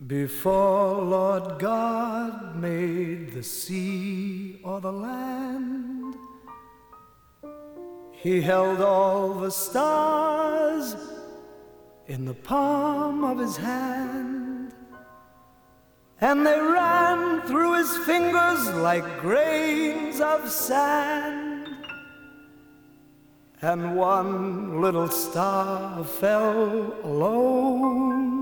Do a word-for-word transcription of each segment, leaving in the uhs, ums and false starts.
Before Lord God made the sea or the land, He held all the stars in the palm of His hand, and they ran through His fingers like grains of sand. And one little star fell alone.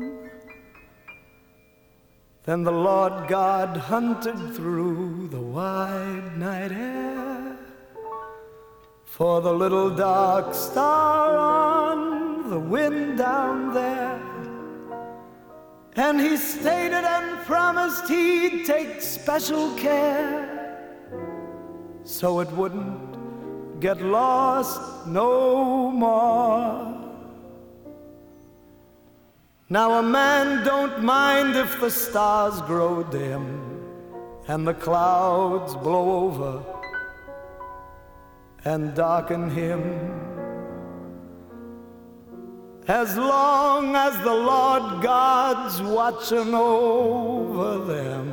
Then the Lord God hunted through the wide night air for the little dark star on the wind down there. And He stated and promised He'd take special care so it wouldn't get lost no more. Now a man don't mind if the stars grow dim and the clouds blow over and darken him, as long as the Lord God's watching over them,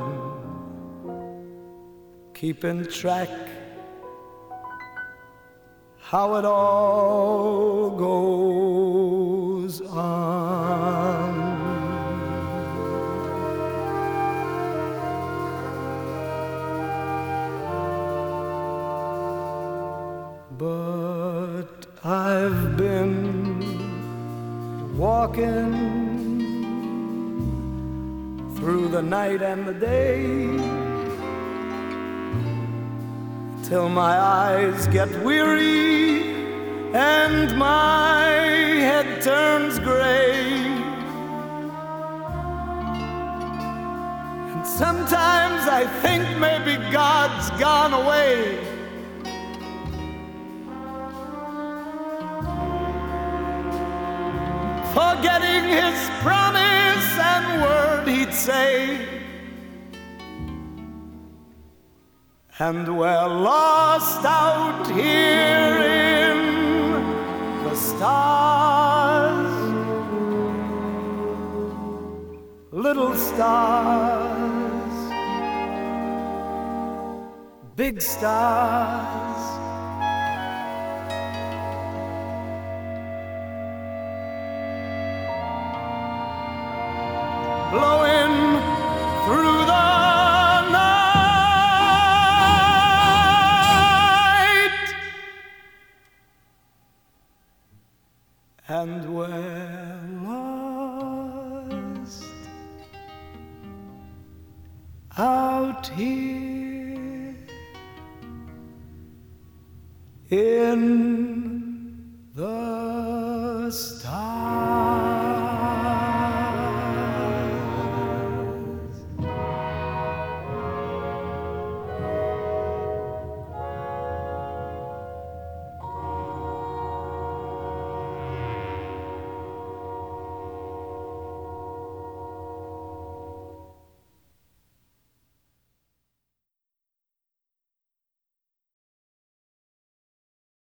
keeping track how it all goes on. But I've been walking through the night and the day till my eyes get weary and my head turns gray. And sometimes I think maybe God's gone away, forgetting His promise and word He'd say. And we're lost out here in the stars, little stars, big stars. Blowing through the and we're lost out here in the